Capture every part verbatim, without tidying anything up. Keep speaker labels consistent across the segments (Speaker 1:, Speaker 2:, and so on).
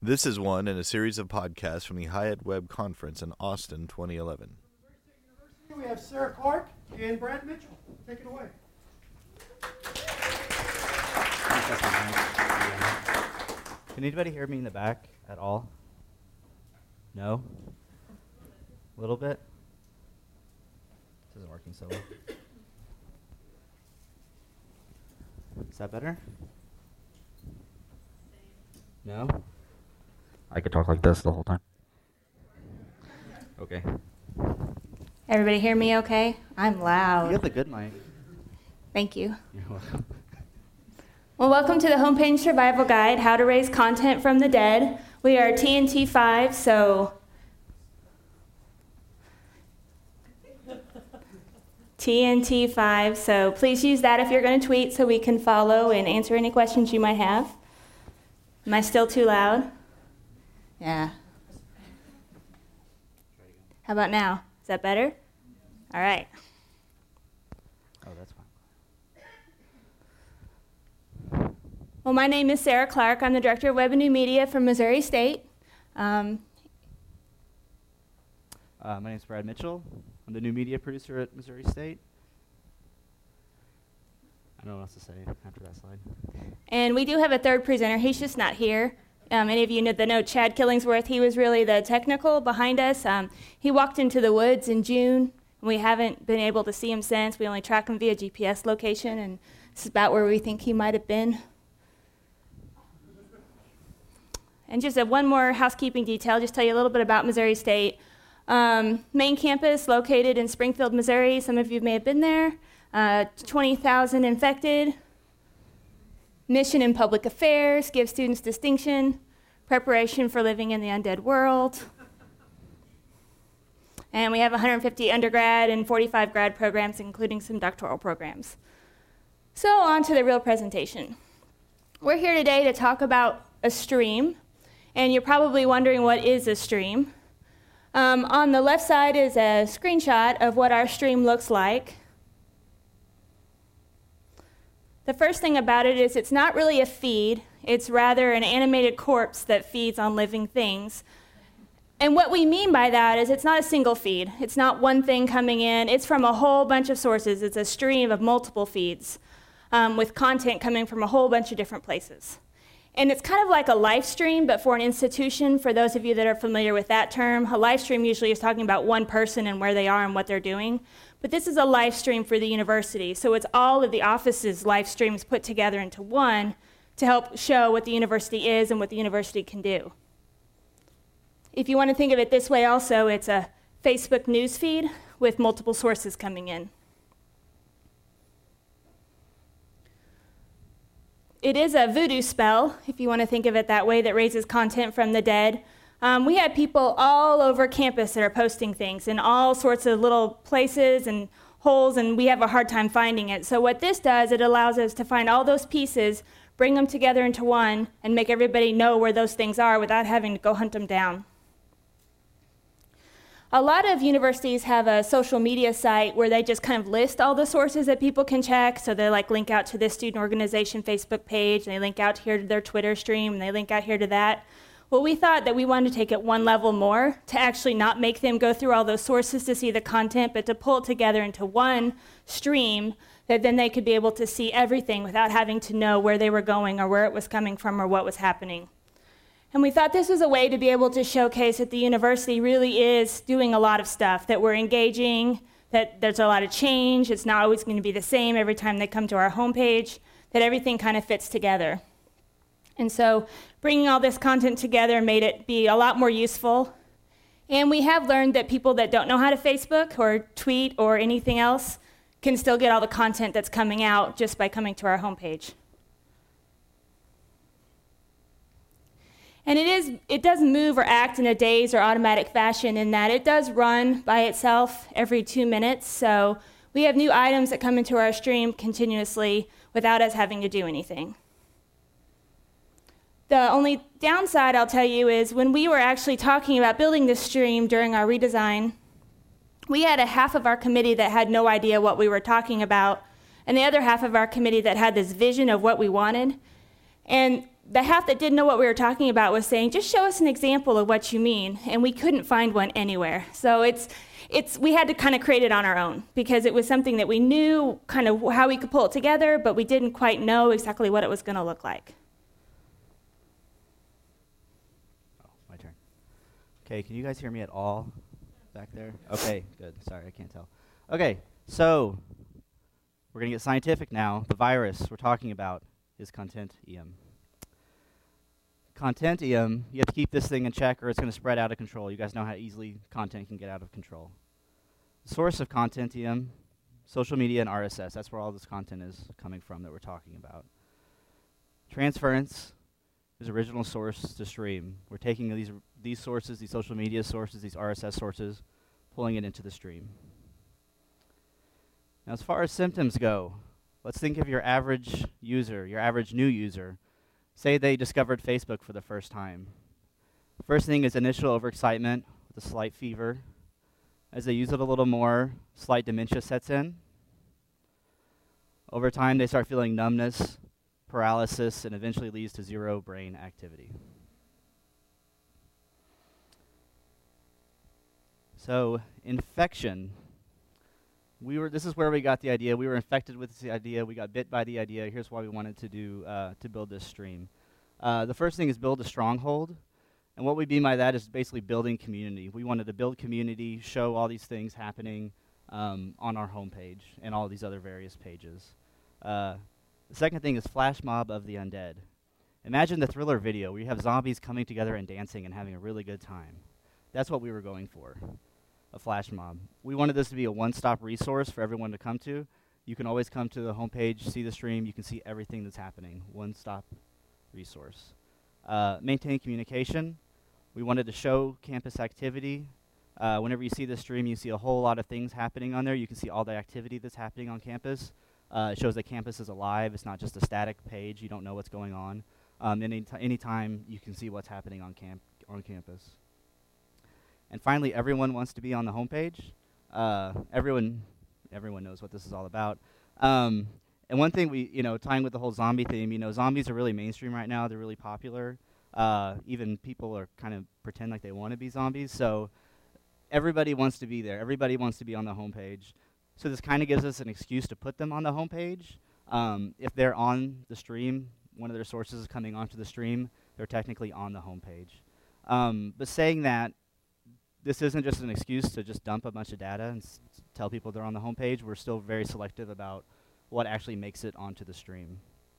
Speaker 1: This is one in a series of podcasts from the Hyatt Web Conference in Austin twenty eleven.
Speaker 2: We have Sarah Clark and Brad Mitchell. Take it away.
Speaker 3: Can anybody hear me in the back at all? No? A little bit? This isn't working so well. Is that better? No? I could talk like this the whole time. Okay.
Speaker 4: Everybody hear me okay? I'm loud.
Speaker 3: You have the good mic.
Speaker 4: Thank you.
Speaker 3: You're welcome.
Speaker 4: Well, welcome to the Homepage Survival Guide, How to Raise Content from the Dead. We are T N T five, so T N T five, so please use that if you're going to tweet so we can follow and answer any questions you might have. Am I still too loud? Yeah. How about now? Is that better? All right.
Speaker 3: Oh, that's fine.
Speaker 4: Well, my name is Sarah Clark. I'm the Director of Web and New Media from Missouri State. Um,
Speaker 3: Uh, my name is Brad Mitchell. I'm the new media producer at Missouri State. I don't know what else to say after that slide.
Speaker 4: and we do have a third presenter. He's just not here. Um, any of you know the know Chad Killingsworth. He was really the technical behind us. Um, he walked into the woods in June, and we haven't been able to see him since. We only track him via G P S location, and this is about where we think he might have been. And just a, one more housekeeping detail, just tell you a little bit about Missouri State. Um, main campus located in Springfield, Missouri. Some of you may have been there. Uh, twenty thousand infected. Mission in public affairs, give students distinction, preparation for living in the undead world. And we have one hundred fifty undergrad and forty-five grad programs, including some doctoral programs. So on to the real presentation. We're here today to talk about a stream, and you're probably wondering what is a stream. Um, on the left side is a screenshot of what our stream looks like. The first thing about it is it's not really a feed, it's rather an animated corpse that feeds on living things. And what we mean by that is it's not a single feed. It's not one thing coming in. It's from a whole bunch of sources. It's a stream of multiple feeds um, with content coming from a whole bunch of different places. And it's kind of like a live stream, but for an institution. For those of you that are familiar with that term, a live stream usually is talking about one person and where they are and what they're doing. But this is a live stream for the university. So it's all of the office's live streams put together into one to help show what the university is and what the university can do. If you want to think of it this way also, it's a Facebook news feed with multiple sources coming in. It is a voodoo spell, if you want to think of it that way, that raises content from the dead. Um, we have people all over campus that are posting things in all sorts of little places and holes, and we have a hard time finding it. So what this does, it allows us to find all those pieces, bring them together into one, and make everybody know where those things are without having to go hunt them down. A lot of universities have a social media site where they just kind of list all the sources that people can check. So they like link out to this student organization Facebook page, and they link out here to their Twitter stream, and they link out here to that. Well, we thought that we wanted to take it one level more to actually not make them go through all those sources to see the content, but to pull it together into one stream that then they could be able to see everything without having to know where they were going or where it was coming from or what was happening. And we thought this was a way to be able to showcase that the university really is doing a lot of stuff, that we're engaging, that there's a lot of change, it's not always going to be the same every time they come to our homepage, that everything kind of fits together. And so bringing all this content together made it be a lot more useful. And we have learned that people that don't know how to Facebook or tweet or anything else can still get all the content that's coming out just by coming to our homepage. And it is, it does move or act in a dazed or automatic fashion in that it does run by itself every two minutes. So we have new items that come into our stream continuously without us having to do anything. The only downside I'll tell you is when we were actually talking about building this stream during our redesign, we had a half of our committee that had no idea what we were talking about, and the other half of our committee that had this vision of what we wanted. And the half that didn't know what we were talking about was saying, just show us an example of what you mean, and we couldn't find one anywhere. So it's, it's we had to kind of create it on our own, because it was something that we knew kind of how we could pull it together, but we didn't quite know exactly what it was going to look like.
Speaker 3: Oh, my turn. Okay, can you guys hear me at all back there? Okay, good. Sorry, I can't tell. Okay, so we're going to get scientific now. The virus we're talking about is Contentium. Contentium, you have to keep this thing in check or it's going to spread out of control. You guys know how easily content can get out of control. The source of Contentium, social media and R S S. That's where all this content is coming from that we're talking about. Transference is original source to stream. We're taking these, these sources, these social media sources, these R S S sources, pulling it into the stream. Now, as far as symptoms go, let's think of your average user, your average new user. Say they discovered Facebook for the first time. First thing is initial overexcitement with a slight fever. As they use it a little more, slight dementia sets in. Over time, they start feeling numbness, paralysis, and eventually leads to zero brain activity. So, infection. We were. This is where we got the idea. We were infected with the idea. We got bit by the idea. Here's why we wanted to do uh, to build this stream. Uh, the first thing is build a stronghold, and what we mean by that is basically building community. We wanted to build community, show all these things happening um, on our homepage and all these other various pages. Uh, the second thing is flash mob of the undead. Imagine the Thriller video where you have zombies coming together and dancing and having a really good time. That's what we were going for. A flash mob. We wanted this to be a one-stop resource for everyone to come to. You can always come to the homepage, see the stream, you can see everything that's happening. One-stop resource. Uh, maintain communication. We wanted to show campus activity. Uh, whenever you see the stream, you see a whole lot of things happening on there. You can see all the activity that's happening on campus. Uh, it shows that campus is alive. It's not just a static page. You don't know what's going on. Um, any t- anytime you can see what's happening on camp on campus. And finally, everyone wants to be on the homepage. Uh, everyone, everyone knows what this is all about. Um, and one thing we, you know, tying with the whole zombie theme, you know, zombies are really mainstream right now. They're really popular. Uh, even people are kind of pretend like they want to be zombies. So everybody wants to be there. Everybody wants to be on the homepage. So this kind of gives us an excuse to put them on the homepage. Um, if they're on the stream, one of their sources is coming onto the stream, they're technically on the homepage. Um, but saying that, this isn't just an excuse to just dump a bunch of data and s- tell people they're on the homepage. We're still very selective about what actually makes it onto the stream.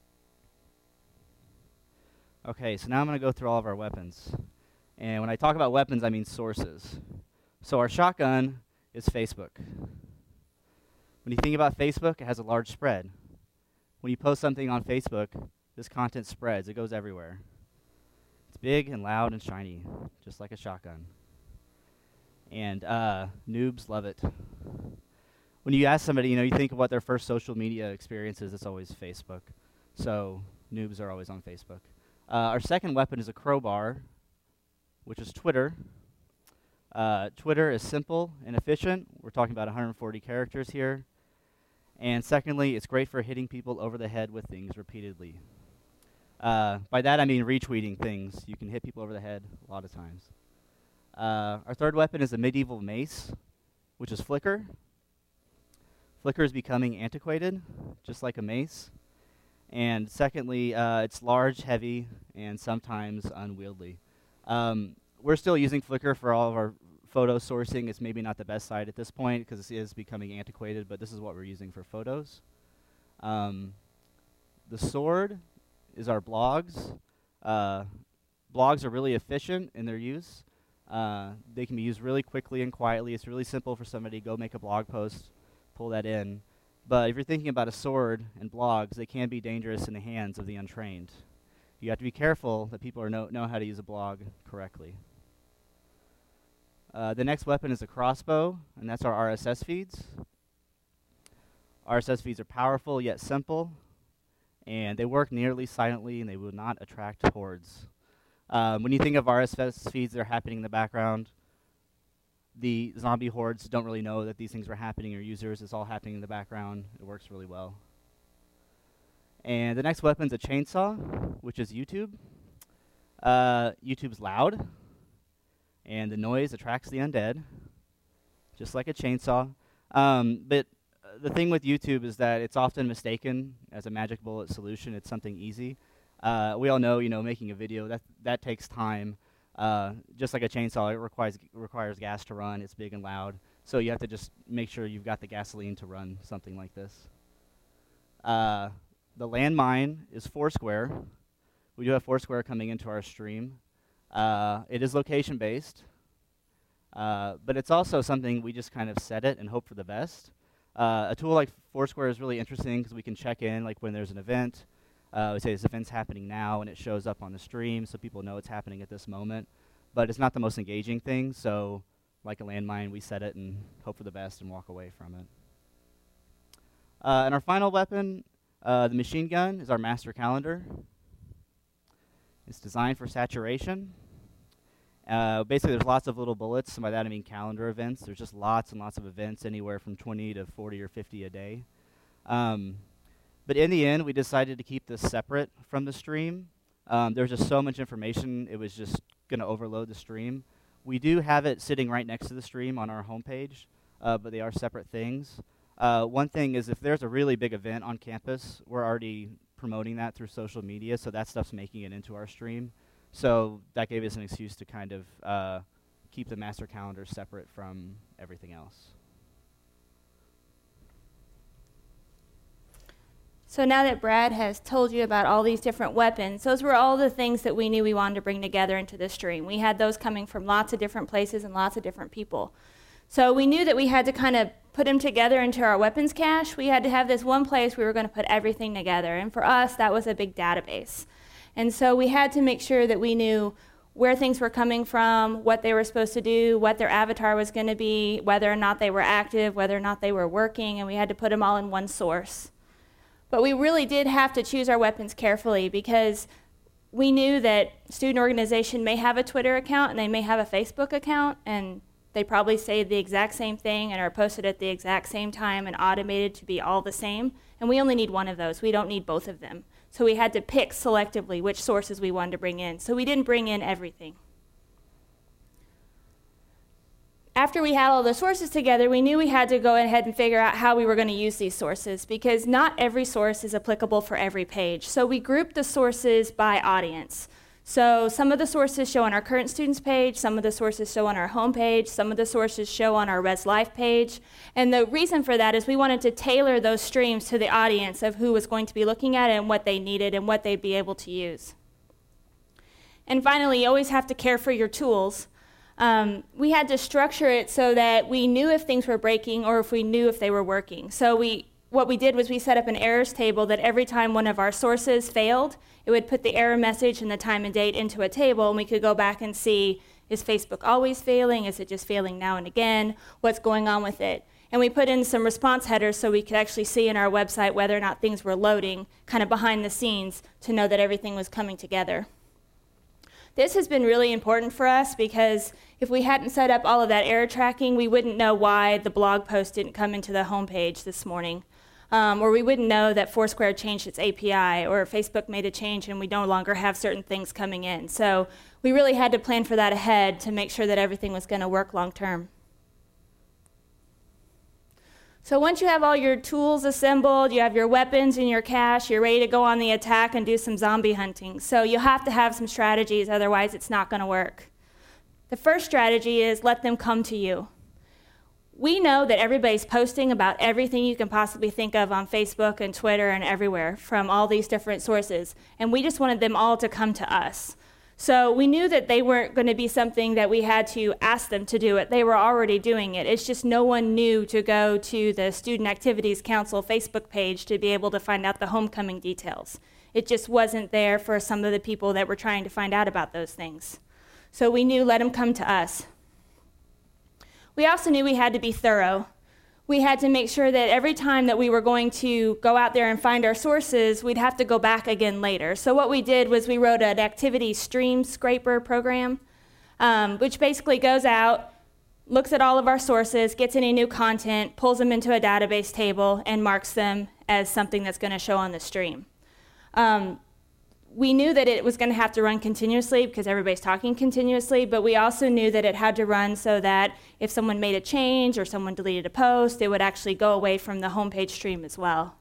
Speaker 3: Okay, so now I'm going to go through all of our weapons. And when I talk about weapons, I mean sources. So our shotgun is Facebook. When you think about Facebook, it has a large spread. When you post something on Facebook, this content spreads. It goes everywhere. It's big and loud and shiny, just like a shotgun. And uh, noobs love it. When you ask somebody, you know, you think of what their first social media experience is, it's always Facebook. So noobs are always on Facebook. Uh, our second weapon is a crowbar, which is Twitter. Uh, Twitter is simple and efficient. We're talking about one hundred forty characters here. And secondly, it's great for hitting people over the head with things repeatedly. Uh, by that I mean retweeting things. You can hit people over the head a lot of times. Uh, our third weapon is a medieval mace, which is Flickr. Flickr is becoming antiquated, just like a mace. And secondly, uh, it's large, heavy, and sometimes unwieldy. Um, we're still using Flickr for all of our photo sourcing. It's maybe not the best site at this point because it is becoming antiquated, but this is what we're using for photos. Um, the sword is our blogs. Uh, blogs are really efficient in their use. Uh, they can be used really quickly and quietly. It's really simple for somebody to go make a blog post, pull that in. But if you're thinking about a sword and blogs, they can be dangerous in the hands of the untrained. You have to be careful that people are know, know how to use a blog correctly. Uh, the next weapon is a crossbow, and that's our R S S feeds. R S S feeds are powerful yet simple, and they work nearly silently, and they will not attract hordes. Um, when you think of R S S feeds that are happening in the background, the zombie hordes don't really know that these things are happening, or users. It's all happening in the background. It works really well. And the next weapon's a chainsaw, which is YouTube. Uh, YouTube's loud, and the noise attracts the undead, just like a chainsaw. Um, but uh, the thing with YouTube is that it's often mistaken as a magic bullet solution. It's something easy. Uh, we all know, you know, making a video, that that takes time. Uh, just like a chainsaw, it requires requires gas to run. It's big and loud. So you have to just make sure you've got the gasoline to run something like this. Uh, the landmine is Foursquare. We do have Foursquare coming into our stream. Uh, it is location-based, uh, but it's also something we just kind of set it and hope for the best. Uh, a tool like Foursquare is really interesting because we can check in, like when there's an event. Uh, we say this event's happening now, and it shows up on the stream, so people know it's happening at this moment. But it's not the most engaging thing, so like a landmine, we set it and hope for the best and walk away from it. Uh, and our final weapon, uh, the machine gun, is our master calendar. It's designed for saturation. Uh, basically, there's lots of little bullets, and by that I mean calendar events. There's just lots and lots of events, anywhere from twenty to forty or fifty a day. Um, but in the end, we decided to keep this separate from the stream. Um, there's just so much information, it was just going to overload the stream. We do have it sitting right next to the stream on our homepage, uh, but they are separate things. Uh, one thing is if there's a really big event on campus, we're already promoting that through social media, so that stuff's making it into our stream. So that gave us an excuse to kind of uh, keep the master calendar separate from everything else.
Speaker 4: So now that Brad has told you about all these different weapons, those were all the things that we knew we wanted to bring together into the stream. We had those coming from lots of different places and lots of different people. So we knew that we had to kind of put them together into our weapons cache. We had to have this one place we were going to put everything together. And for us, that was a big database. And so we had to make sure that we knew where things were coming from, what they were supposed to do, what their avatar was going to be, whether or not they were active, whether or not they were working, and we had to put them all in one source. But we really did have to choose our weapons carefully because we knew that student organization may have a Twitter account and they may have a Facebook account, and they probably say the exact same thing and are posted at the exact same time and automated to be all the same. And we only need one of those. We don't need both of them. So we had to pick selectively which sources we wanted to bring in. So we didn't bring in everything. After we had all the sources together, we knew we had to go ahead and figure out how we were going to use these sources because not every source is applicable for every page. So we grouped the sources by audience. So some of the sources show on our current students page, some of the sources show on our home page, some of the sources show on our Res Life page. And the reason for that is we wanted to tailor those streams to the audience of who was going to be looking at it and what they needed and what they'd be able to use. And finally, you always have to care for your tools. Um, we had to structure it so that we knew if things were breaking or if we knew if they were working. So we, what we did was we set up an errors table that every time one of our sources failed, it would put the error message and the time and date into a table, and we could go back and see, is Facebook always failing? Is it just failing now and again? What's going on with it? And we put in some response headers so we could actually see in our website whether or not things were loading, kind of behind the scenes, to know that everything was coming together. This has been really important for us because if we hadn't set up all of that error tracking, we wouldn't know why the blog post didn't come into the homepage this morning. Um, or we wouldn't know that Foursquare changed its A P I, or Facebook made a change and we no longer have certain things coming in. So we really had to plan for that ahead to make sure that everything was going to work long term. So once you have all your tools assembled, you have your weapons in your cache, you're ready to go on the attack and do some zombie hunting. So you have to have some strategies, otherwise it's not going to work. The first strategy is let them come to you. We know that everybody's posting about everything you can possibly think of on Facebook and Twitter and everywhere from all these different sources, and we just wanted them all to come to us. So we knew that they weren't going to be something that we had to ask them to do it. They were already doing it. It's just no one knew to go to the Student Activities Council Facebook page to be able to find out the homecoming details. It just wasn't there for some of the people that were trying to find out about those things. So we knew let them come to us. We also knew we had to be thorough. We had to make sure that every time that we were going to go out there and find our sources, we'd have to go back again later. So what we did was we wrote an activity stream scraper program, um, which basically goes out, looks at all of our sources, gets any new content, pulls them into a database table, and marks them as something that's going to show on the stream. Um, we knew that it was going to have to run continuously because everybody's talking continuously, but we also knew that it had to run so that if someone made a change or someone deleted a post, it would actually go away from the homepage stream as well.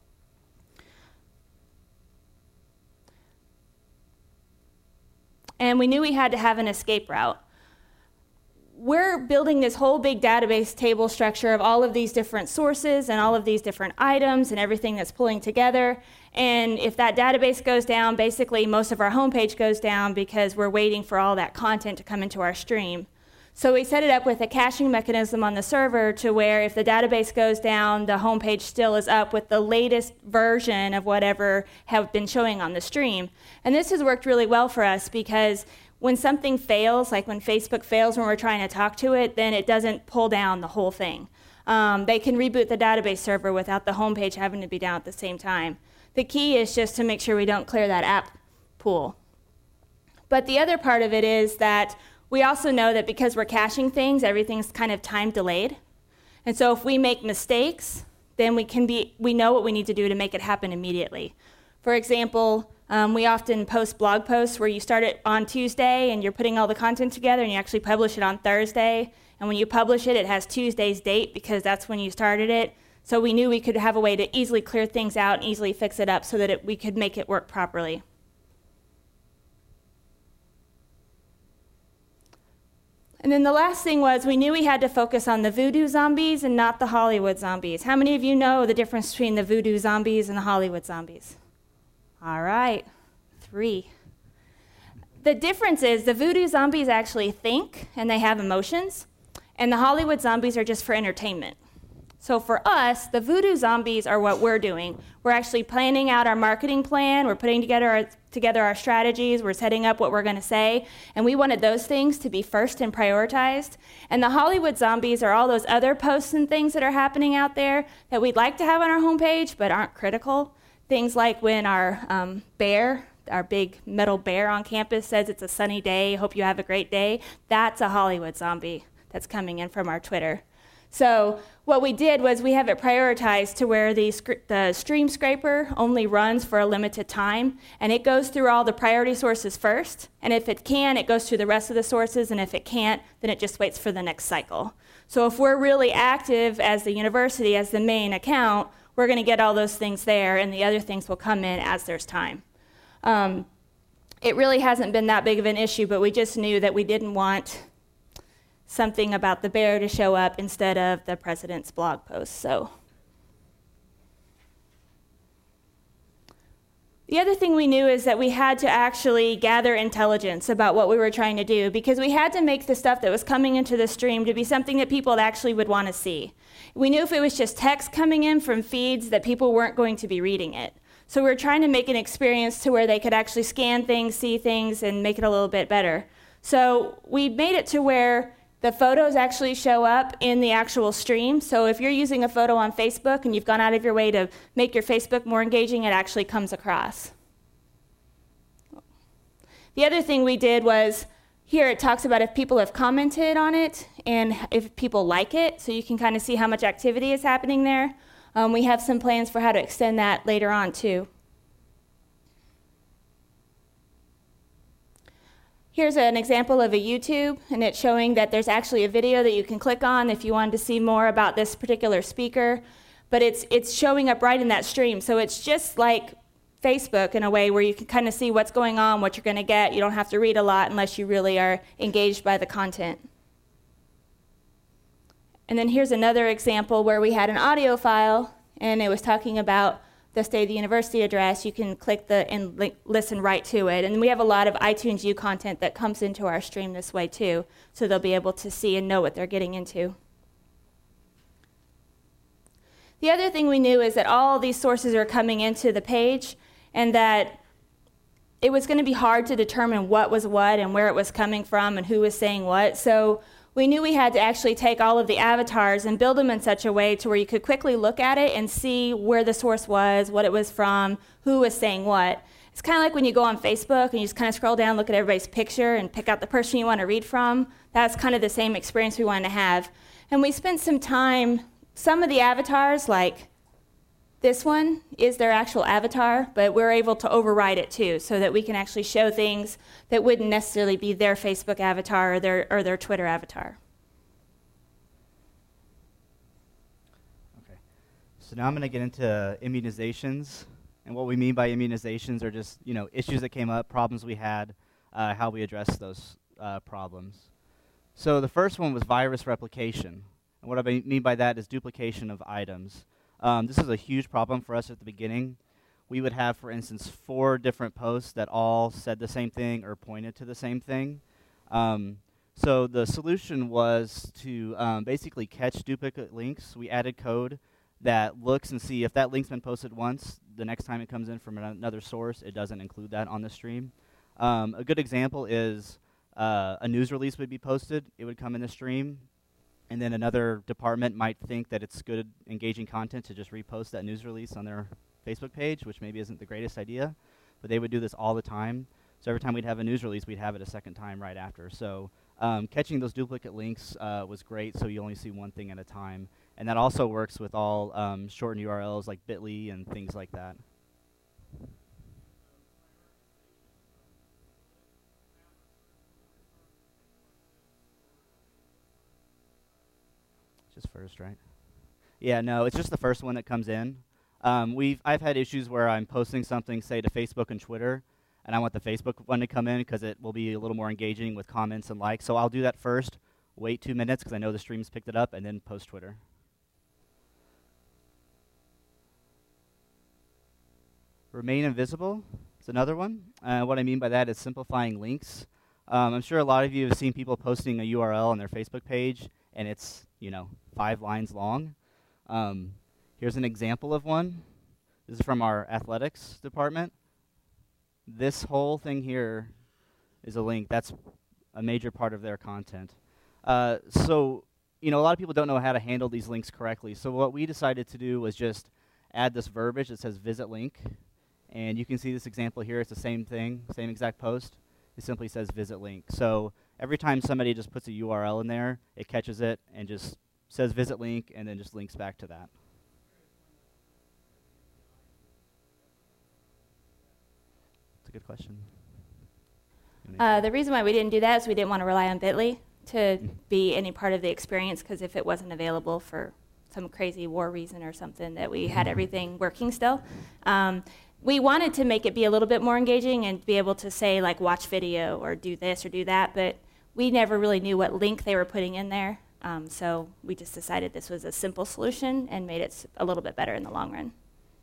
Speaker 4: And we knew we had to have an escape route. We're building this whole big database table structure of all of these different sources and all of these different items and everything that's pulling together. And if that database goes down, basically most of our homepage goes down because we're waiting for all that content to come into our stream. So we set it up with a caching mechanism on the server to where if the database goes down, the homepage still is up with the latest version of whatever have been showing on the stream. And this has worked really well for us because when something fails, like when Facebook fails when we're trying to talk to it, then it doesn't pull down the whole thing. Um, they can reboot the database server without the homepage having to be down at the same time. The key is just to make sure we don't clear that app pool. But the other part of it is that we also know that because we're caching things, everything's kind of time delayed. And so if we make mistakes, then we can be, we know what we need to do to make it happen immediately. For example, um, we often post blog posts where you start it on Tuesday and you're putting all the content together and you actually publish it on Thursday. And when you publish it, it has Tuesday's date because that's when you started it. So we knew we could have a way to easily clear things out and easily fix it up so that it, we could make it work properly. And then the last thing was we knew we had to focus on the voodoo zombies and not the Hollywood zombies. How many of you know the difference between the voodoo zombies and the Hollywood zombies? All right, three. The difference is the voodoo zombies actually think and they have emotions, and the Hollywood zombies are just for entertainment. So for us, the voodoo zombies are what we're doing. We're actually planning out our marketing plan. We're putting together our, together our strategies. We're setting up what we're going to say. And we wanted those things to be first and prioritized. And the Hollywood zombies are all those other posts and things that are happening out there that we'd like to have on our homepage but aren't critical. Things like when our um, bear, our big metal bear on campus says it's a sunny day, hope you have a great day. That's a Hollywood zombie that's coming in from our Twitter. So what we did was we have it prioritized to where the, the stream scraper only runs for a limited time, and it goes through all the priority sources first, and if it can, it goes through the rest of the sources, and if it can't, then it just waits for the next cycle. So if we're really active as the university, as the main account, we're going to get all those things there, and the other things will come in as there's time. Um, it really hasn't been that big of an issue, but we just knew that we didn't want something about the bear to show up instead of the president's blog post. So the other thing we knew is that we had to actually gather intelligence about what we were trying to do, because we had to make the stuff that was coming into the stream to be something that people actually would want to see. We knew if it was just text coming in from feeds that people weren't going to be reading it. So we were trying to make an experience to where they could actually scan things, see things, and make it a little bit better. So we made it to where the photos actually show up in the actual stream. So if you're using a photo on Facebook and you've gone out of your way to make your Facebook more engaging, it actually comes across. The other thing we did was, here it talks about if people have commented on it and if people like it, so you can kind of see how much activity is happening there. Um, we have some plans for how to extend that later on too. Here's an example of a YouTube, and it's showing that there's actually a video that you can click on if you wanted to see more about this particular speaker, but it's it's showing up right in that stream. So it's just like Facebook in a way where you can kind of see what's going on, what you're going to get. You don't have to read a lot unless you really are engaged by the content. And then here's another example where we had an audio file, and it was talking about the State of the University address. You can click the and li- listen right to it. And we have a lot of iTunes U content that comes into our stream this way too, so they'll be able to see and know what they're getting into. The other thing we knew is that all these sources are coming into the page, and that it was going to be hard to determine what was what and where it was coming from and who was saying what. So we knew we had to actually take all of the avatars and build them in such a way to where you could quickly look at it and see where the source was, what it was from, who was saying what. It's kind of like when you go on Facebook and you just kind of scroll down, look at everybody's picture, and pick out the person you want to read from. That's kind of the same experience we wanted to have. And we spent some time, some of the avatars, like This one is their actual avatar, but we're able to override it too, so that we can actually show things that wouldn't necessarily be their Facebook avatar or their, or their Twitter avatar.
Speaker 3: Okay, so now I'm going to get into immunizations. And what we mean by immunizations are just, you know, issues that came up, problems we had, uh, how we address those uh, problems. So the first one was virus replication. And what I mean by that is duplication of items. Um, this is a huge problem for us at the beginning. We would have, for instance, four different posts that all said the same thing or pointed to the same thing. Um, so the solution was to um, basically catch duplicate links. We added code that looks and see if that link's been posted once, the next time it comes in from another source, it doesn't include that on the stream. Um, a good example is uh, a news release would be posted, it would come in the stream, and then another department might think that it's good, engaging content to just repost that news release on their Facebook page, which maybe isn't the greatest idea, but they would do this all the time. So every time we'd have a news release, we'd have it a second time right after. So um, catching those duplicate links uh, was great, so you only see one thing at a time. And that also works with all um, shortened U R Ls like bit dot L Y and things like that. Just first, right? Yeah, no, it's just the first one that comes in. Um, we've I've had issues where I'm posting something, say, to Facebook and Twitter, and I want the Facebook one to come in because it will be a little more engaging with comments and likes. So I'll do that first, wait two minutes because I know the stream's picked it up, and then post Twitter. Remain invisible is another one. Uh, what I mean by that is simplifying links. Um, I'm sure a lot of you have seen people posting a U R L on their Facebook page, and it's, you know, five lines long. Um, here's an example of one. This is from our athletics department. This whole thing here is a link. That's a major part of their content. Uh, so, you know, a lot of people don't know how to handle these links correctly. So what we decided to do was just add this verbiage that says visit link. And you can see this example here. It's the same thing, same exact post. It simply says visit link. So every time somebody just puts a U R L in there, it catches it and just says visit link and then just links back to that. That's a good question.
Speaker 4: Uh, the reason why we didn't do that is we didn't want to rely on bit dot L Y to be any part of the experience, because if it wasn't available for some crazy war reason or something, that we had everything working still. Um, we wanted to make it be a little bit more engaging and be able to say, like, watch video or do this or do that, but we never really knew what link they were putting in there. Um, so we just decided this was a simple solution and made it s- a little bit better in the long run.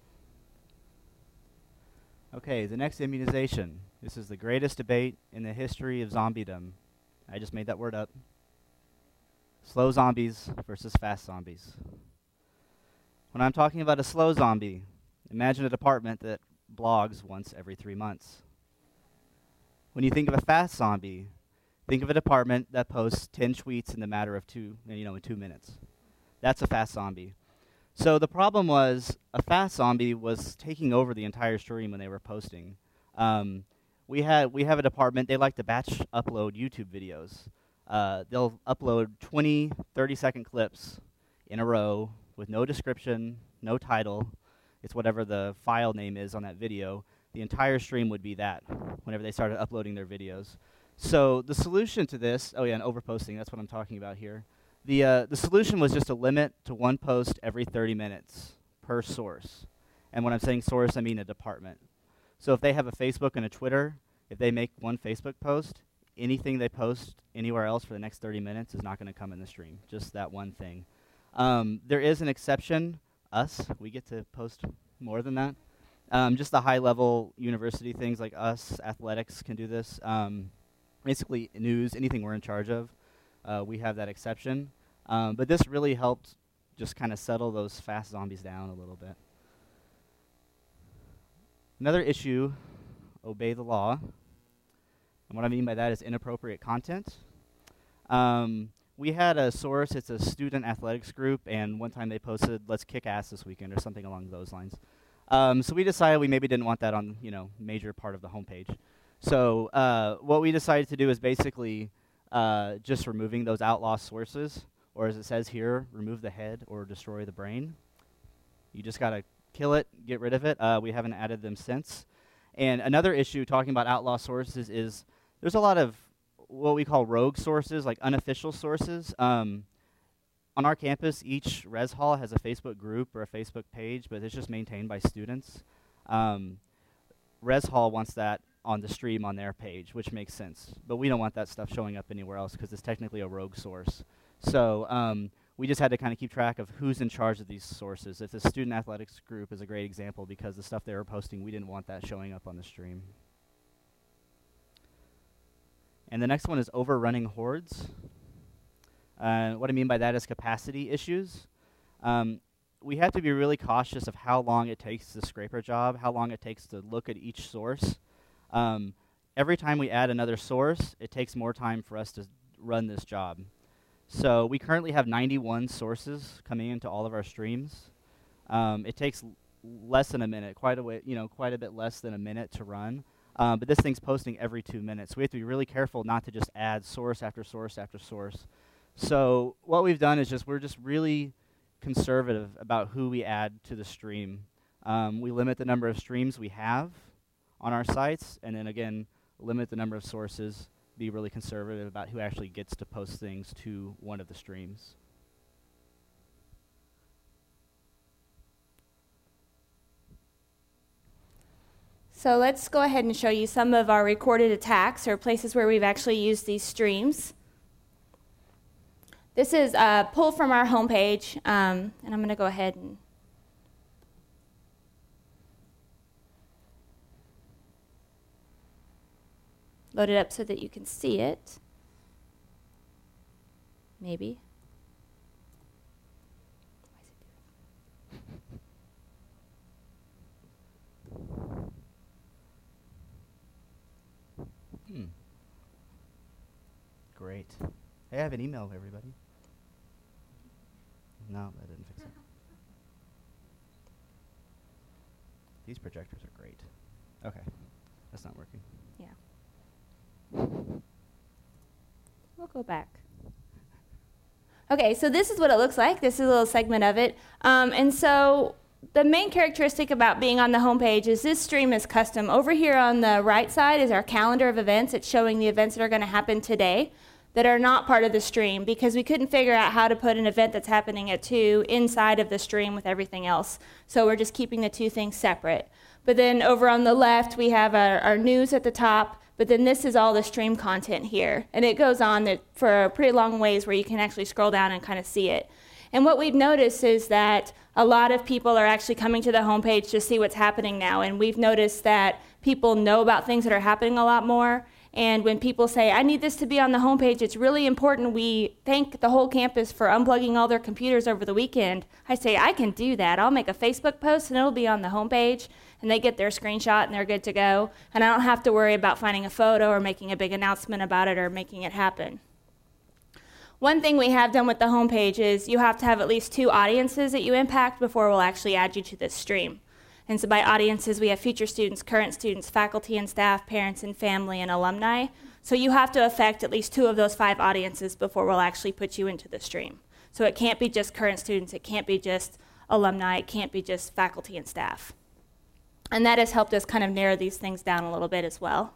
Speaker 3: Okay, the next immunization. This is the greatest debate in the history of zombiedom. I just made that word up. Slow zombies versus fast zombies. When I'm talking about a slow zombie, imagine a department that blogs once every three months. When you think of a fast zombie, think of a department that posts ten tweets in the matter of two, you know, in two minutes. That's a fast zombie. So the problem was a fast zombie was taking over the entire stream when they were posting. Um, we had we have a department, they like to batch upload YouTube videos. Uh, they'll upload twenty, thirty second clips in a row with no description, no title. It's whatever the file name is on that video. The entire stream would be that whenever they started uploading their videos. So the solution to this, oh yeah, and overposting, that's what I'm talking about here. The, uh, the solution was just a limit to one post every thirty minutes per source. And when I'm saying source, I mean a department. So if they have a Facebook and a Twitter, if they make one Facebook post, anything they post anywhere else for the next thirty minutes is not going to come in the stream, just that one thing. Um, there is an exception, us, we get to post more than that. Um, just the high-level university things like us, athletics can do this. Um, basically, news, anything we're in charge of, uh, we have that exception. Um, but this really helped just kind of settle those fast zombies down a little bit. Another issue, obey the law. And what I mean by that is inappropriate content. Um, we had a source, it's a student athletics group, and one time they posted, let's kick ass this weekend, or something along those lines. Um, so we decided we maybe didn't want that on, you know, major part of the homepage. So uh, what we decided to do is basically uh, just removing those outlaw sources, or as it says here, remove the head or destroy the brain. You just got to kill it, get rid of it. Uh, we haven't added them since. And another issue talking about outlaw sources is there's a lot of what we call rogue sources, like unofficial sources. Um, on our campus, each res hall has a Facebook group or a Facebook page, but it's just maintained by students. Um, res hall wants that on the stream on their page, which makes sense. But we don't want that stuff showing up anywhere else because it's technically a rogue source. So um, we just had to kind of keep track of who's in charge of these sources. If the student athletics group is a great example because the stuff they were posting, we didn't want that showing up on the stream. And the next one is overrunning hordes. Uh, what I mean by that is capacity issues. Um, we have to be really cautious of how long it takes to scrape our job, how long it takes to look at each source. Um, every time we add another source, it takes more time for us to run this job. So we currently have ninety-one sources coming into all of our streams. Um, it takes l- less than a minute, quite a way, you know, quite a bit less than a minute to run. Um, but this thing's posting every two minutes. So we have to be really careful not to just add source after source after source. So what we've done is just we're just really conservative about who we add to the stream. Um, we limit the number of streams we have on our sites, and then again, limit the number of sources. Be really conservative about who actually gets to post things to one of the streams.
Speaker 4: So let's go ahead and show you some of our recorded attacks or places where we've actually used these streams. This is a pull from our homepage, um, and I'm going to go ahead and load it up so that you can see it. Maybe.
Speaker 3: Hmm. Great. Hey, I have an email of everybody. No, that didn't fix it. These projectors are great. Okay, that's not working.
Speaker 4: Yeah. We'll go back. Okay, so this is what it looks like. This is a little segment of it. Um, and so the main characteristic about being on the homepage is this stream is custom. Over here on the right side is our calendar of events. It's showing the events that are going to happen today that are not part of the stream because we couldn't figure out how to put an event that's happening at two inside of the stream with everything else. So we're just keeping the two things separate. But then over on the left, we have our, our news at the top, but then this is all the stream content here. And it goes on that for a pretty long ways where you can actually scroll down and kind of see it. And what we've noticed is that a lot of people are actually coming to the homepage to see what's happening now. And we've noticed that people know about things that are happening a lot more. And when people say, I need this to be on the homepage, it's really important we thank the whole campus for unplugging all their computers over the weekend. I say, I can do that. I'll make a Facebook post and it'll be on the homepage. And they get their screenshot and they're good to go. And I don't have to worry about finding a photo or making a big announcement about it or making it happen. One thing we have done with the homepage is you have to have at least two audiences that you impact before we'll actually add you to this stream. And so by audiences, we have future students, current students, faculty and staff, parents and family, and alumni. So you have to affect at least two of those five audiences before we'll actually put you into the stream. So it can't be just current students, it can't be just alumni, it can't be just faculty and staff. And that has helped us kind of narrow these things down a little bit as well.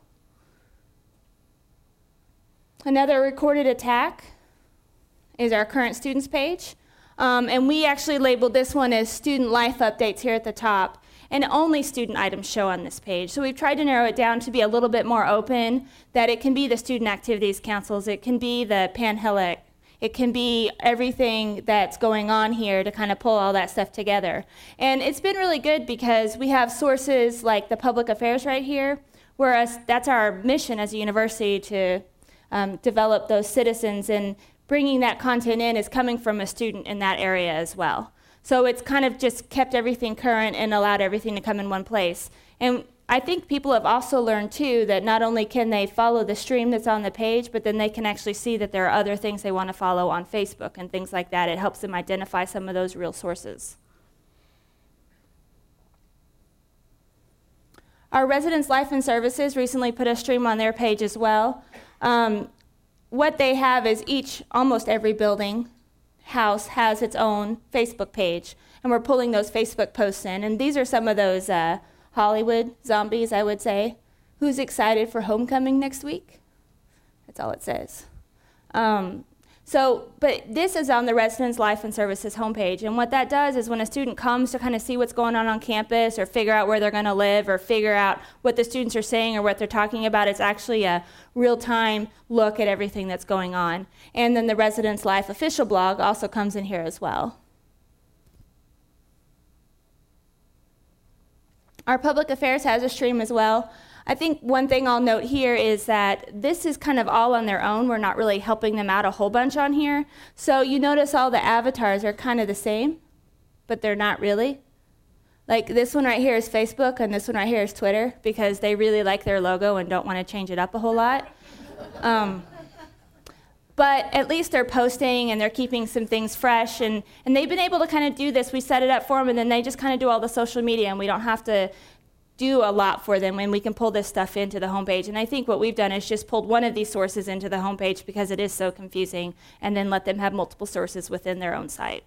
Speaker 4: Another recorded attack is our current students page. Um, and we actually labeled this one as student life updates here at the top. And only student items show on this page. So we've tried to narrow it down to be a little bit more open, that it can be the student activities councils, it can be the Panhellenic, it can be everything that's going on here to kind of pull all that stuff together. And it's been really good because we have sources like the public affairs right here, whereas that's our mission as a university to um, develop those citizens, and bringing that content in is coming from a student in that area as well. So it's kind of just kept everything current and allowed everything to come in one place. And I think people have also learned, too, that not only can they follow the stream that's on the page, but then they can actually see that there are other things they want to follow on Facebook and things like that. It helps them identify some of those real sources. Our Residence Life and Services recently put a stream on their page as well. Um, what they have is each, almost every building, house has its own Facebook page, and we're pulling those Facebook posts in. And these are some of those uh, Hollywood zombies, I would say. Who's excited for homecoming next week? That's all it says. Um, so, but this is on the Residence Life and Services homepage, and what that does is when a student comes to kind of see what's going on on campus or figure out where they're going to live or figure out what the students are saying or what they're talking about, it's actually a real-time look at everything that's going on. And then the Residence Life official blog also comes in here as well. Our public affairs has a stream as well. I think one thing I'll note here is that this is kind of all on their own. We're not really helping them out a whole bunch on here. So you notice all the avatars are kind of the same, but they're not really. Like this one right here is Facebook, and this one right here is Twitter, because they really like their logo and don't want to change it up a whole lot. Um, but at least they're posting and they're keeping some things fresh, and, and they've been able to kind of do this. We set it up for them, and then they just kind of do all the social media, and we don't have to do a lot for them, and we can pull this stuff into the homepage. And I think what we've done is just pulled one of these sources into the homepage because it is so confusing, and then let them have multiple sources within their own site.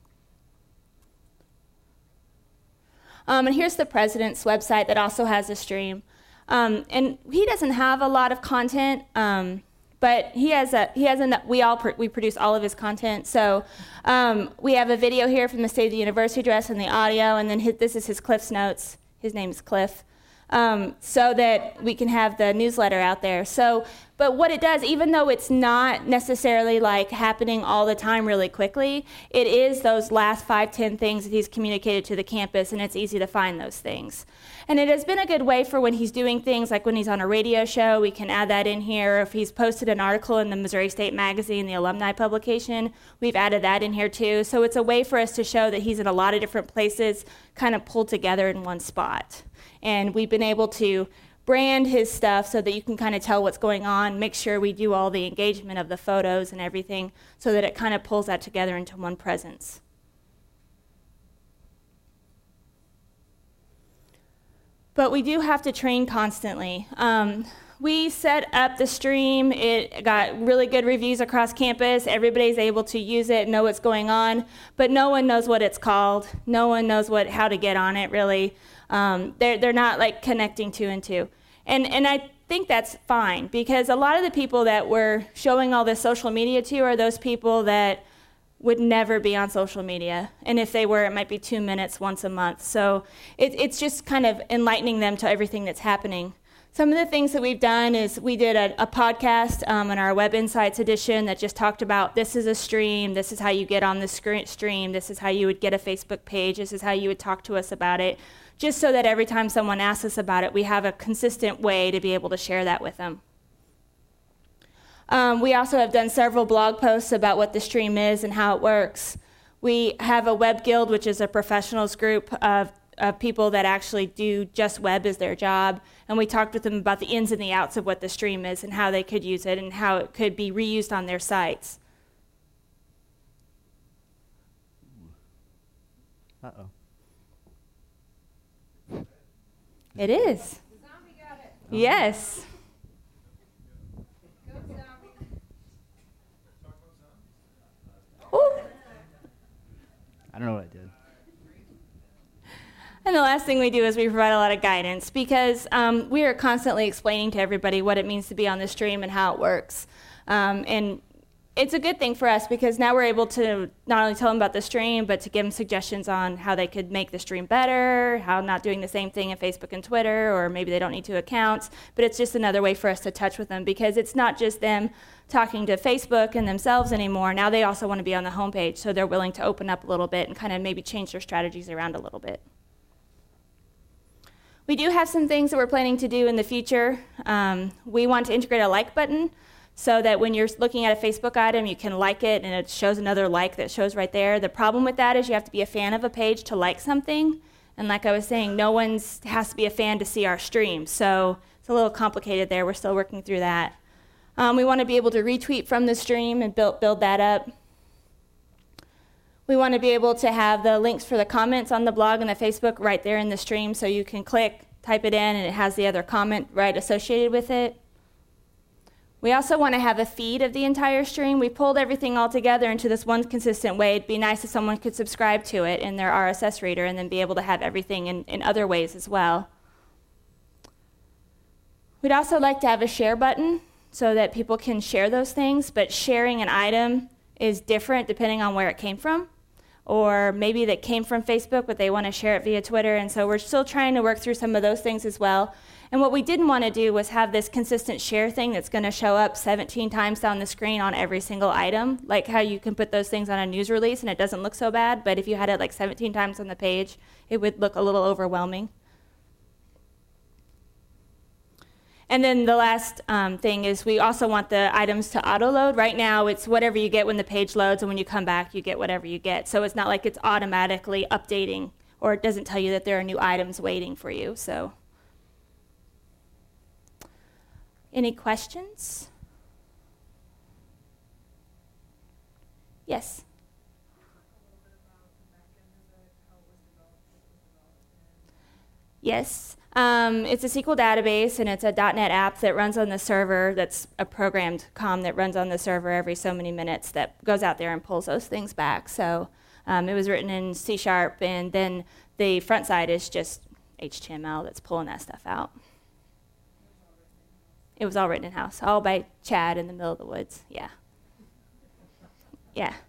Speaker 4: Um, and here's the president's website that also has a stream. Um, and he doesn't have a lot of content, um, but he has a he has a we all pr we produce all of his content. So um, we have a video here from the State of the University address and the audio, and then his, this is his Cliff's Notes. His name is Cliff, um, so that we can have the newsletter out there. So, but what it does, even though it's not necessarily like happening all the time really quickly, it is those last five, ten things that he's communicated to the campus, and it's easy to find those things. And it has been a good way for when he's doing things like when he's on a radio show, we can add that in here. If he's posted an article in the Missouri State Magazine, the alumni publication, we've added that in here too. So it's a way for us to show that he's in a lot of different places, kind of pulled together in one spot. And we've been able to brand his stuff so that you can kind of tell what's going on, make sure we do all the engagement of the photos and everything so that it kind of pulls that together into one presence. But we do have to train constantly. Um, we set up the stream. It got really good reviews across campus. Everybody's able to use it, know what's going on, but no one knows what it's called. No one knows what how to get on it, really. Um, they're, they're not like connecting two and two. And, and I think that's fine, because a lot of the people that we're showing all this social media to are those people that would never be on social media. And if they were, it might be two minutes once a month. So it, it's just kind of enlightening them to everything that's happening. Some of the things that we've done is we did a, a podcast um, in our Web Insights edition that just talked about this is a stream, this is how you get on the stream, this is how you would get a Facebook page, this is how you would talk to us about it, just so that every time someone asks us about it, we have a consistent way to be able to share that with them. Um, we also have done several blog posts about what the stream is and how it works. We have a web guild, which is a professionals group of, of people that actually do just web as their job. And we talked with them about the ins and the outs of what the stream is and how they could use it and how it could be reused on their sites.
Speaker 3: Uh-oh.
Speaker 4: It is. Yes. Ooh.
Speaker 3: I don't know what I did.
Speaker 4: And the last thing we do is we provide a lot of guidance, because um, we are constantly explaining to everybody what it means to be on the stream and how it works. Um, and it's a good thing for us, because now we're able to not only tell them about the stream, but to give them suggestions on how they could make the stream better, how not doing the same thing in Facebook and Twitter, or maybe they don't need two accounts. But it's just another way for us to touch with them, because it's not just them talking to Facebook and themselves anymore. Now they also want to be on the homepage, so they're willing to open up a little bit and kind of maybe change their strategies around a little bit. We do have some things that we're planning to do in the future. Um, we want to integrate a like button, so that when you're looking at a Facebook item, you can like it and it shows another like that shows right there. The problem with that is you have to be a fan of a page to like something. And like I was saying, no one has to be a fan to see our stream. So it's a little complicated there. We're still working through that. Um, we want to be able to retweet from the stream and build, build that up. We want to be able to have the links for the comments on the blog and the Facebook right there in the stream, so you can click, type it in, and it has the other comment right associated with it. We also want to have a feed of the entire stream. We pulled everything all together into this one consistent way. It'd be nice if someone could subscribe to it in their R S S reader and then be able to have everything in, in other ways as well. We'd also like to have a share button so that people can share those things, but sharing an item is different depending on where it came from. Or maybe that came from Facebook, but they want to share it via Twitter, and so we're still trying to work through some of those things as well. And what we didn't want to do was have this consistent share thing that's going to show up seventeen times down the screen on every single item, like how you can put those things on a news release and it doesn't look so bad, but if you had it like seventeen times on the page, it would look a little overwhelming. And then the last um, thing is we also want the items to auto-load. Right now, it's whatever you get when the page loads, and when you come back, you get whatever you get. So it's not like it's automatically updating, or it doesn't tell you that there are new items waiting for you. So, any questions? Yes? Yes. Um, it's a S Q L database, and it's a dot net app that runs on the server. That's a programmed C O M that runs on the server every so many minutes that goes out there and pulls those things back. So um, it was written in C Sharp, and then the front side is just H T M L that's pulling that stuff out. It was all written in-house, all by Chad in the middle of the woods. Yeah. Yeah.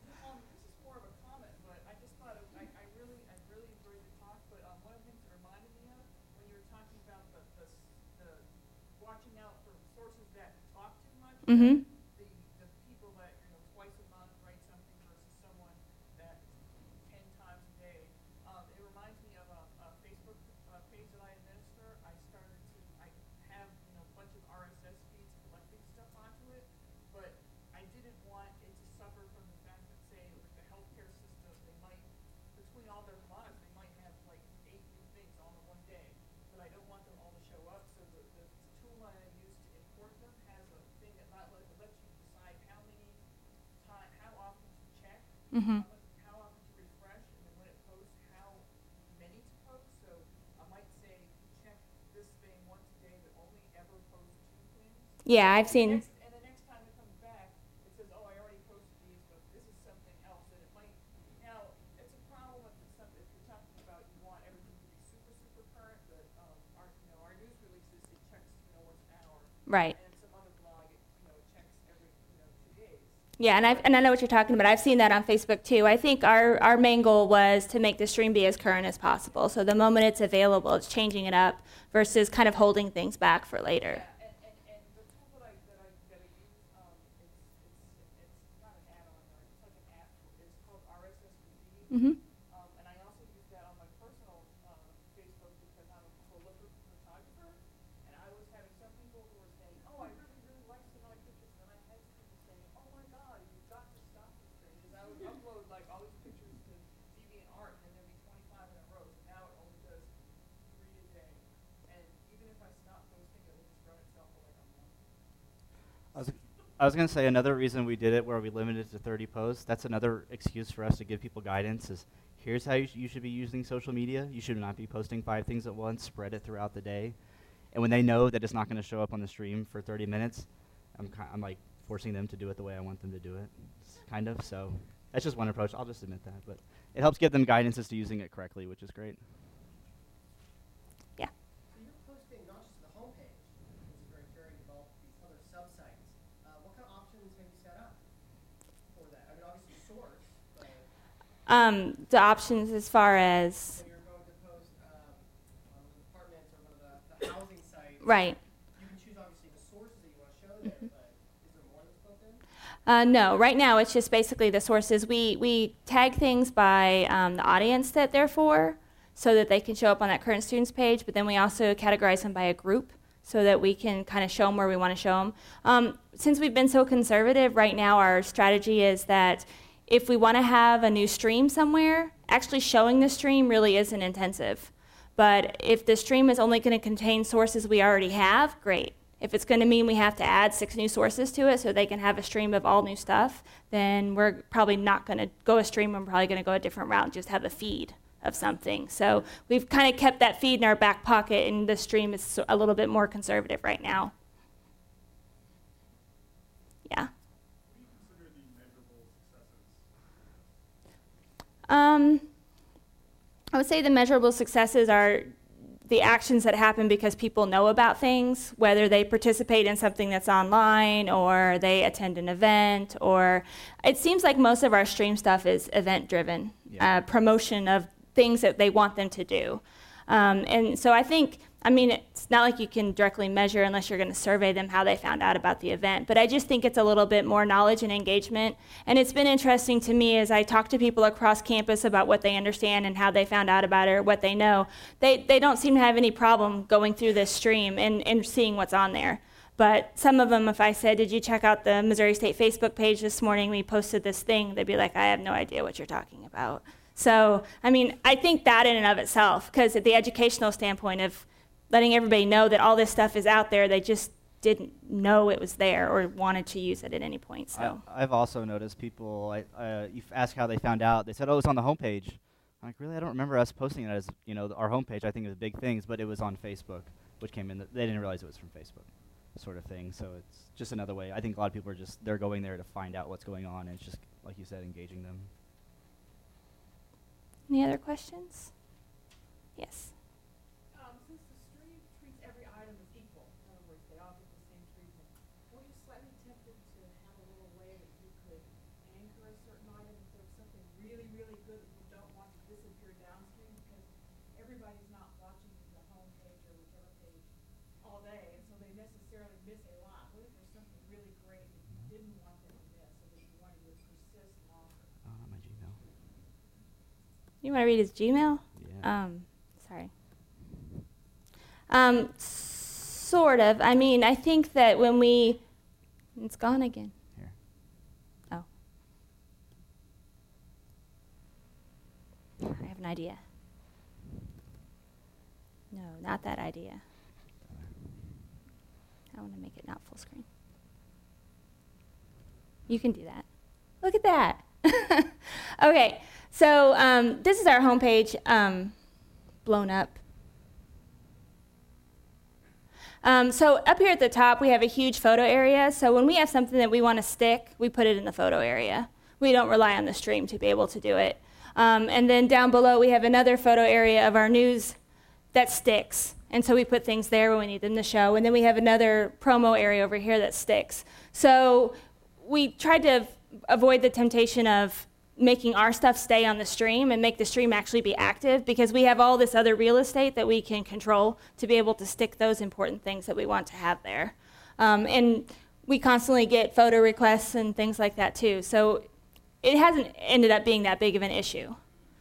Speaker 4: Mm-hmm.
Speaker 5: The, the people that, you know, twice a month write something versus someone that ten times a day. Um, it reminds me of a, a Facebook uh, page that I administer. I started to, I have, you know, a bunch of R S S feeds collecting stuff onto it, but I didn't want it to suffer from the fact that, say, with the healthcare system, they might, between all their commodities, they might have like eight new things all in one day, but I don't want them all to show up, so the, the tool I use to import them has a thing that not let, lets you decide how many time, how often to check,
Speaker 4: Mm-hmm.
Speaker 5: how, much, how often to refresh, and then when it posts, how many to post. So I might say, check this thing once a day, but only ever post two things.
Speaker 4: Yeah, I've
Speaker 5: And
Speaker 4: seen.
Speaker 5: next, and the next time it comes back, it says, oh, I already posted these, but this is something else, and it might. Now, it's a problem if it's something if you're talking about you want everything to be super, super current, but um, our, you know, our news releases it checks, you know, once an hour.
Speaker 4: Right.
Speaker 5: And some other blog, it, you know, it checks every, you know, two days.
Speaker 4: Yeah, and I and I know what you're talking about. I've seen that on Facebook too. I think our, our main goal was to make the stream be as current as possible. So the moment it's available, it's changing it up versus kind of holding things back for later.
Speaker 5: Yeah, and, and, and the tool that I that I that I use, um, it's it's it's not an add-on, or it's like an app. It's called R S S Repeat.
Speaker 4: Mm-hmm.
Speaker 5: Um, and I also use that on my personal uh, Facebook because I'm a prolific photographer, and I was having some people who were saying, "Oh, I really, really like some of my pictures," and I had people saying, "Oh my God, you've got to stop this thing." Because I would upload like all these pictures to DeviantArt, and there'd be twenty-five in a row. So now it only does three a day, and even if I stop posting, it will just run itself for like a month.
Speaker 3: I was, I was going to say another reason we did it where we limited it to thirty posts, that's another excuse for us to give people guidance is here's how you, sh- you should be using social media. You should not be posting five things at once, spread it throughout the day. And when they know that it's not going to show up on the stream for thirty minutes, I'm, ki- I'm like forcing them to do it the way I want them to do it, kind of. So that's just one approach. I'll just admit that. But it helps give them guidance as to using it correctly, which is great.
Speaker 4: Yeah.
Speaker 2: So you're posting not just the homepage, which is very very developed, these other sub-sites. Uh, what kind of options have you set up for that? I mean, obviously source, but
Speaker 4: Um, the options as far as
Speaker 2: when you're going to post um, on the departments or one of the, the housing sites,
Speaker 4: right.
Speaker 2: you can choose obviously the sources that you want to show there,
Speaker 4: Mm-hmm.
Speaker 2: but is there more that's built in?
Speaker 4: Uh, no, right now it's just basically the sources. We we tag things by um, the audience that they're for, so that they can show up on that current students page. But then we also categorize them by a group, so that we can kind of show them where we want to show them. Um, since we've been so conservative, right now our strategy is that if we want to have a new stream somewhere, actually showing the stream really isn't intensive. But if the stream is only going to contain sources we already have, great. If it's going to mean we have to add six new sources to it so they can have a stream of all new stuff, then we're probably not going to go a stream. We're probably going to go a different route and just have a feed of something. So we've kind of kept that feed in our back pocket, and the stream is a little bit more conservative right now. Yeah.
Speaker 5: What do you consider the measurable successes?
Speaker 4: Um, I would say the measurable successes are the actions that happen because people know about things, whether they participate in something that's online or they attend an event, or it seems like most of our stream stuff is event driven,
Speaker 3: Yeah.
Speaker 4: uh, promotion of things that they want them to do. Um, and so I think, I mean, it's not like you can directly measure unless you're going to survey them how they found out about the event, but I just think it's a little bit more knowledge and engagement. And it's been interesting to me as I talk to people across campus about what they understand and how they found out about it or what they know. They, they don't seem to have any problem going through this stream and, and seeing what's on there. But some of them, if I said, did you check out the Missouri State Facebook page this morning? We posted this thing. They'd be like, I have no idea what you're talking about. So, I mean, I think that in and of itself, because at the educational standpoint of letting everybody know that all this stuff is out there, they just didn't know it was there or wanted to use it at any point. So
Speaker 3: I, I've also noticed people, I, uh, you ask how they found out, they said, oh, it's on the homepage. I'm like, really? I don't remember us posting it as, you know, our homepage. I think it was Big Things, but it was on Facebook, which came in. Th- they didn't realize it was from Facebook, sort of thing. So it's just another way. I think a lot of people are just, they're going there to find out what's going on, and it's just, like you said, engaging them.
Speaker 4: any other questions? Yes.
Speaker 5: Um, since the stream treats every item as equal, in other words, they all get the same treatment, were you slightly tempted to have a little way that you could anchor a certain item if there was something really, really good that you don't want to disappear downstream? Because everybody's not watching the home page or whichever page all day, and so they necessarily miss a lot. What if there's something really great that you didn't want them to miss, so that you wanted to persist longer?
Speaker 3: Oh, not my Gmail.
Speaker 4: You want to read his Gmail?
Speaker 3: Yeah.
Speaker 4: Um, sorry. Um, sort of. I mean, I think that when we, it's gone again.
Speaker 3: Here.
Speaker 4: Oh. I have an idea. No, not that idea. I want to make it not full screen. You can do that. Look at that. Okay, so um, this is our homepage um, blown up. Um, so up here at the top, we have a huge photo area. So when we have something that we want to stick, we put it in the photo area. We don't rely on the stream to be able to do it. Um, and then down below, we have another photo area of our news that sticks. And so we put things there when we need them to show. And then we have another promo area over here that sticks. So we tried to v- avoid the temptation of making our stuff stay on the stream and make the stream actually be active, because we have all this other real estate that we can control to be able to stick those important things that we want to have there. Um, and we constantly get photo requests and things like that too. So it hasn't ended up being that big of an issue.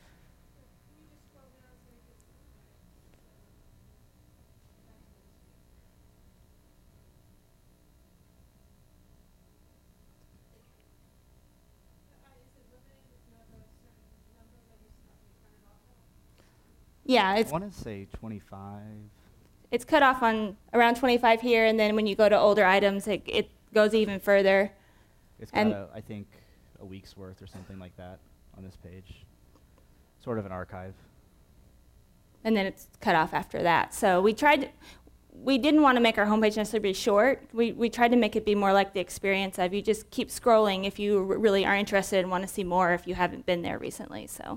Speaker 4: Yeah, it's
Speaker 3: I want to say twenty-five.
Speaker 4: it's cut off on around twenty-five here, and then when you go to older items, it, it goes even further.
Speaker 3: It's got,
Speaker 4: And-
Speaker 3: a, I think, a week's worth or something like that on this page. Sort of an archive.
Speaker 4: And then it's cut off after that. So we tried, we didn't want to make our homepage necessarily be short. We, we tried to make it be more like the experience of you just keep scrolling if you r- really are interested and want to see more if you haven't been there recently. So,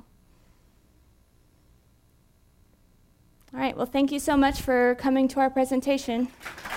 Speaker 4: all right, well, thank you so much for coming to our presentation.